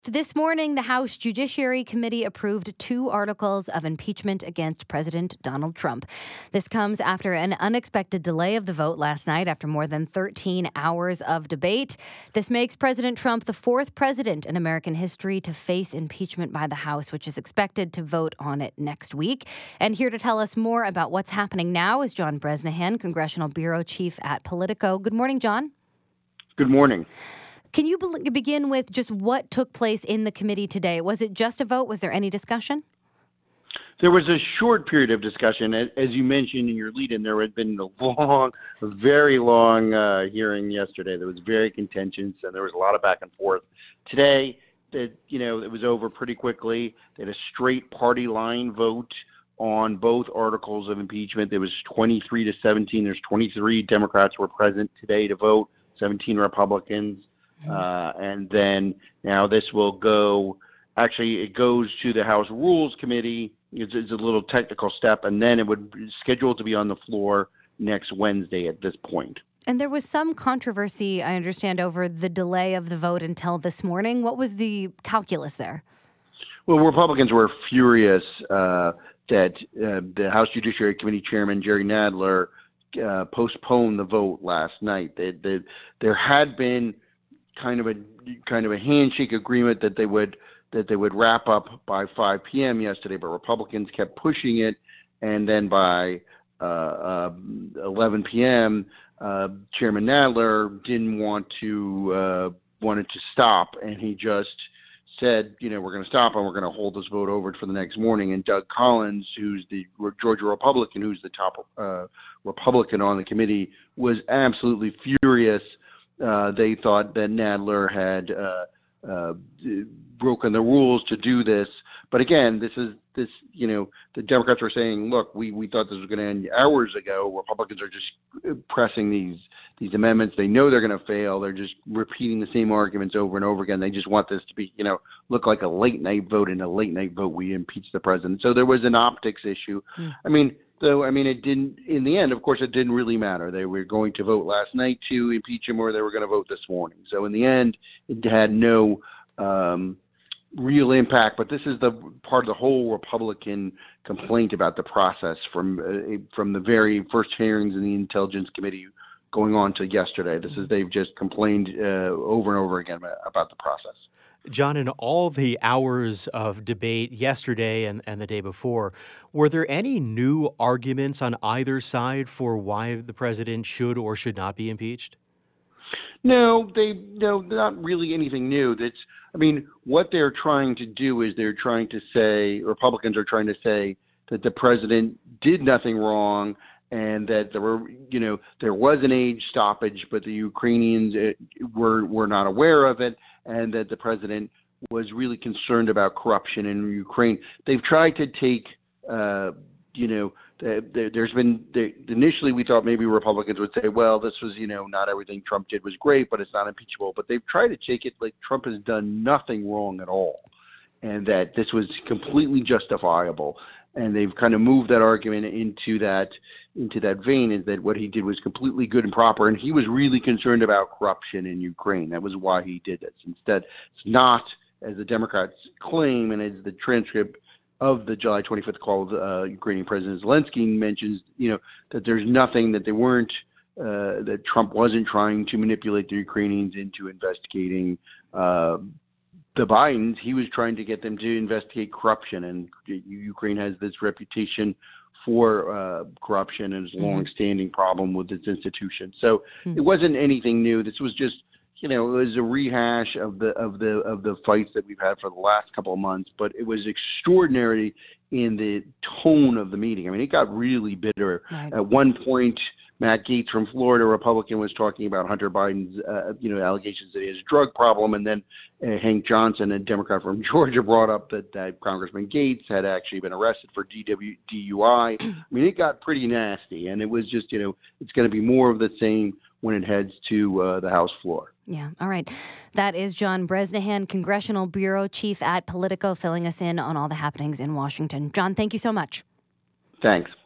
This morning, the House Judiciary Committee approved 2 articles of impeachment against President Donald Trump. This comes after an unexpected delay of the vote last night after more than 13 hours of debate. This makes President Trump the 4th president in American history to face impeachment by the House, which is expected to vote on it next week. And here to tell us more about what's happening now is John Bresnahan, Congressional Bureau Chief at Politico. Good morning, John. Good morning. Can you begin with just what took place in the committee today? Was it just a vote? Was there any discussion? There was a short period of discussion. As you mentioned in your lead-in, there had been a very long hearing yesterday that was very contentious, and there was a lot of back and forth. Today, it was over pretty quickly. They had a straight party line vote on both articles of impeachment. There was 23-17. There's 23 Democrats were present today to vote, 17 Republicans. And then now this will go, actually it goes to the House Rules Committee. It's a little technical step, and then it would be scheduled to be on the floor next Wednesday at this point. And there was some controversy, I understand, over the delay of the vote until this morning. What was the calculus there? Well, Republicans were furious that the House Judiciary Committee Chairman Jerry Nadler postponed the vote last night. There had been kind of a handshake agreement that they would wrap up by 5 p.m. yesterday, but Republicans kept pushing it, and then by 11 p.m. Chairman Nadler didn't wanted to stop, and he just said, we're going to stop and we're going to hold this vote over for the next morning. And Doug Collins, who's the Georgia Republican, who's the top Republican on the committee, was absolutely furious. They thought that Nadler had broken the rules to do this. But again, the Democrats were saying, look, we thought this was going to end hours ago. Republicans are just pressing these amendments. They know they're going to fail. They're just repeating the same arguments over and over again. They just want this to be, look like a late night vote. In a late night vote, we impeach the president. So there was an optics issue. It didn't, in the end, of course, it didn't really matter. They were going to vote last night to impeach him, or they were going to vote this morning. So in the end, it had no real impact. But this is the part of the whole Republican complaint about the process from the very first hearings in the Intelligence Committee going on to yesterday. They've just complained over and over again about the process. John, in all the hours of debate yesterday and the day before, were there any new arguments on either side for why the president should or should not be impeached? No, not really anything new. What they're trying to do is Republicans are trying to say that the president did nothing wrong, and that there was an age stoppage, but the Ukrainians were not aware of it, and that the president was really concerned about corruption in Ukraine. They've tried to take, initially we thought maybe Republicans would say, well, this was, not everything Trump did was great, but it's not impeachable. But they've tried to take it like Trump has done nothing wrong at all, and that this was completely justifiable. And they've kind of moved that argument into that vein, is that what he did was completely good and proper, and he was really concerned about corruption in Ukraine. That was why he did this. Instead, it's not, as the Democrats claim, and as the transcript of the July 25th call of Ukrainian President Zelensky mentions, that there's nothing that they weren't, that Trump wasn't trying to manipulate the Ukrainians into investigating the Bidens. He was trying to get them to investigate corruption, and Ukraine has this reputation for corruption and its long-standing problem with its institutions. So it wasn't anything new. This was just, it was a rehash of the fights that we've had for the last couple of months. But it was extraordinary in the tone of the meeting. It got really bitter. Right. At one point, Matt Gaetz from Florida, Republican, was talking about Hunter Biden's, allegations that he has a drug problem, and then Hank Johnson, a Democrat from Georgia, brought up that Congressman Gaetz had actually been arrested for DUI. It got pretty nasty, and it was just, it's going to be more of the same when it heads to the House floor. Yeah. All right. That is John Bresnahan, Congressional Bureau Chief at Politico, filling us in on all the happenings in Washington. John, thank you so much. Thanks.